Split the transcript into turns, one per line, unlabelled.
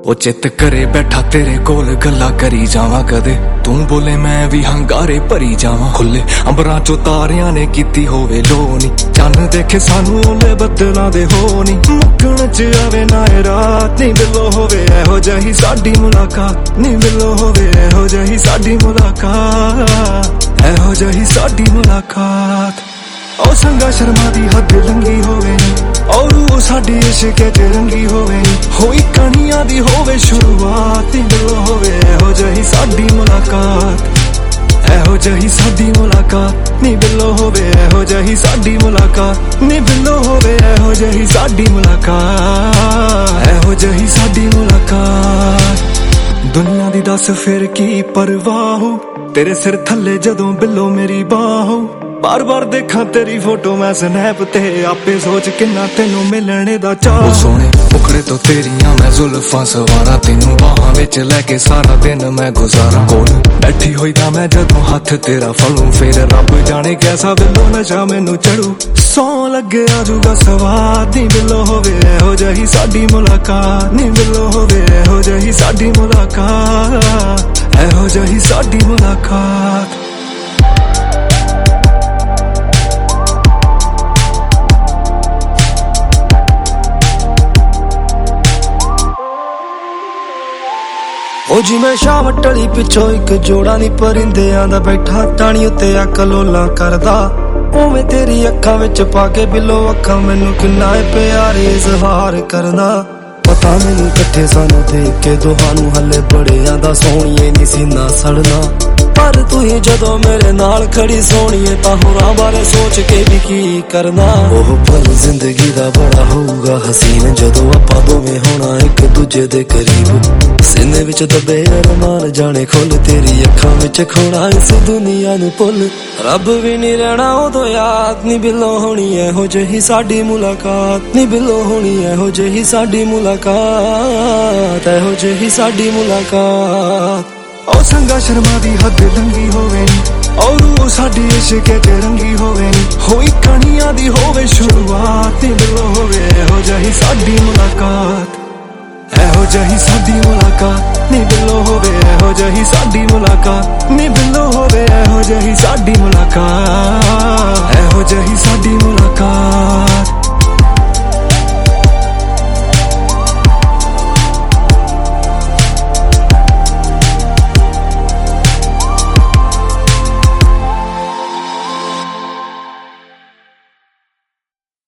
ओ चित करे बैठा तेरे कोल गल्ला करी जावा कदे तू बोले मैं भी हंगारे भरी जावा खुले अंबरां चो तारियां ने कीती होवे लोनी चन्न देखे सानू ओले बदलां दे होनी मुक्कण च आवे ना रात नी बिलो होवे एहो जही साडी मुलाकात नी बिलो होवे एहो जही साडी मुलाकात एहो जही साडी मुलाकात ओ संगा शर्मा दी हद लंगी होवे और वो साडी इश्क च रंगी होवे होई कहानियां दी होवे शुरुआत नी बिलो होवे एहो जही साडी मुलाकात एहो जही साडी मुलाकात नी बिलो होवे एहो जही साडी मुलाकात नी बिलो होवे एहो जही साडी मुलाकात एहो जही साडी मुलाकात दुनिया दी दस फिर की परवाह तेरे सिर थल्ले जदों बिलो मेरी बाहों बार बार देखा तेरी फोटो मैं स्नैप ते आपे सोच किन्ना तेनू मिलने दा चाह सोने मुखड़े तो तेरियां मैं जुल्फां सवारा तेनू बाहां विच लेके सारा दिन मैं गुजारा कोल बैठी होई दा मैं जदों हथ तेरा फलूं फिर रब जाने कैसा बिलो नशा मैनू चढ़ू सौ लगे आजूगा स्वाद नी बिलो होवे एहो जही साडी मुलाकात नी बिलो होवे एहो जही साडी मुलाकात एहो जही साडी मुलाकात
ओ जी मैं शावटली पिछों एक जोड़ा नी परिंदियां दा बैठा टाणी उत्ते अख लोला करदा ओवें तेरी अखां विच पाके बिलो अखां मैनू किन्ना प्यार इज़हार करदा पता मैनू कट्ठे सानू देख के दोहानू हले बड़ियां दा सोहणीए नी सीना सड़ना पर तू ही जदों मेरे नाल खड़ी सोहणीए तां होरां बारे सोच के भी की करना ओह पल जिंदगी दा बड़ा होऊगा हसीन जदों आपां दोवें होना एक दूजे दे करीब सीने विच दबे अरमान जाने खुल तेरी अखां विच खोना इस दुनिया नू भुल रब भी नी रहना उदों याद नी बिलो होनी एहो जही साडी मुलाकात नी बिलो होनी एहो जही साडी मुलाकात एहो जही साडी मुलाकात
ओ संगा शर्मा दी हद लंगी होवे और वो साडी इश्क च रंगी होवे होई कहानियां दी होवे शुरुआत नी बिलो होवे एहो जही साडी मुलाकात एहो जही साडी मुलाकात नी बिलो होवे एहो जही साडी मुलाकात नी बिलो होवे एहो जही साडी मुलाकात एहो जही साडी मुलाकात।